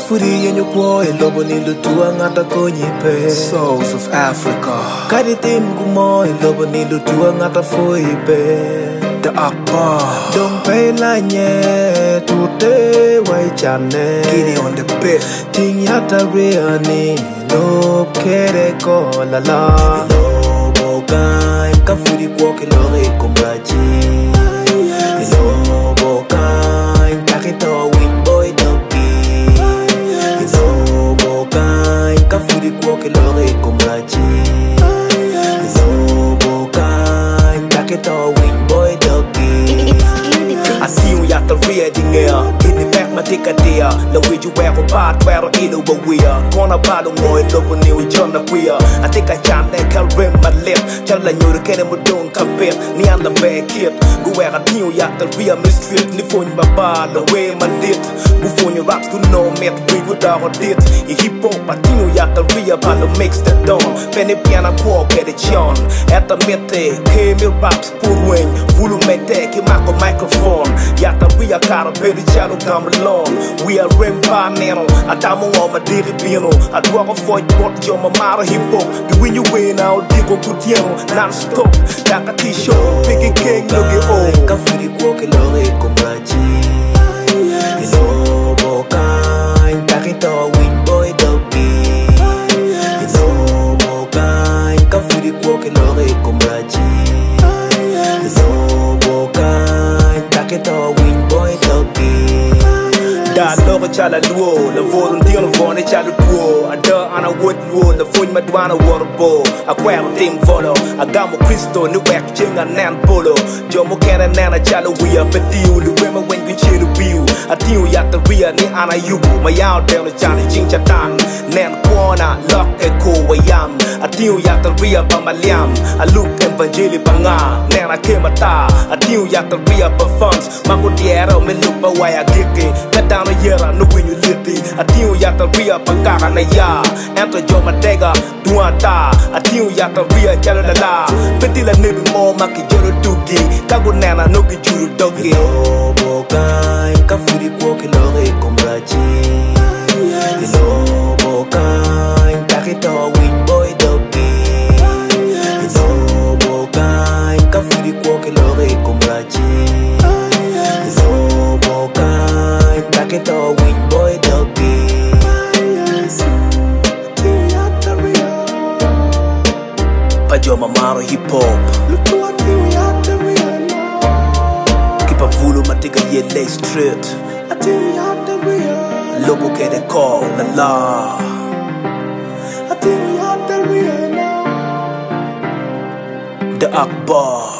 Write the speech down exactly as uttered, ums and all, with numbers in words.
Kafuri yenyu kwa ilobo nilutua ngata konyipe. Souls of Africa. Kaditim gumo ilobo nilutua ngata foipe. The Akbar. Don't pay lanye today wai chane. Giddy on the bed. Ting yata reani lob kere ko la la. Lobo kai kafuri kwa kilore kumbaji. Lobo kai takito wing boy doki. Lobo kai kafuri kwa kilore kumbaji. Lobo kai takito wing boy doki. I see you at the reading air. In the back, my ticket there. The way you wear a part, where I know what we are. Gonna battle more, love when you join the queer. I think I can't let her rim my lip. Tell her you can't even don't compare. Me and the bad kid. Go where I knew you at the real mystery. Ni phone my bar, the way my dit. Before your raps could know me, we would have a dit. You hip hop, I knew you at the real band to mix the dawn. Penny piano walk at it, John. At the midday, came your raps, poor wing. Vulu may take him out microphone. Yata we are cara baby channel come along. We are rimpa nano. Adamo on my daily bino. I drop a fight what your mama hip hop. The win you win out digo kutiano non stop. Taka t-shirt, big king look it all. Kafiri kwake lore kumbaji. Ilobo kai takito win boy dogi. Ilobo kai kafiri kwake lore kumbaji. Ilobo kai takito win boy dogi. Da logo chala luo, la volunteer la vone chala luo. Ada ana wood luo, la phone madwana waterbo. A kwam team follow, a gamo Cristo, new back jinga nan polo. Jomo kena nana chala we up at you, the women when we cheer the view. A tiu yat the ria ni ana yubu, my out down the chana jing chatan. Nan kwana, lock e ko wayam. A tiu yat the ria bamaliam. A look evangeli banga, nana kemata. A tiu yat the ria funds. Mako diero, me look ba waya gigi. Cut down a year, I know when you litty. A tiu yat the ria bangara na ya. Enter jo matega, duata. A tiu yat the ria chala la la. Petila nibi mo maki joro dugi. Kago nana no ki juru dogi. Lobo kai kafuri kwake lore kumbaji. Lobo kai takito wing boy dogi. Lobo kai kafuri kwake lore kumbaji. Lobo kai takito wing boy dogi. Pajoma maro hip hop. Keep a vulu matika ye lay straight. Lobo ke de call la la. The Akbar.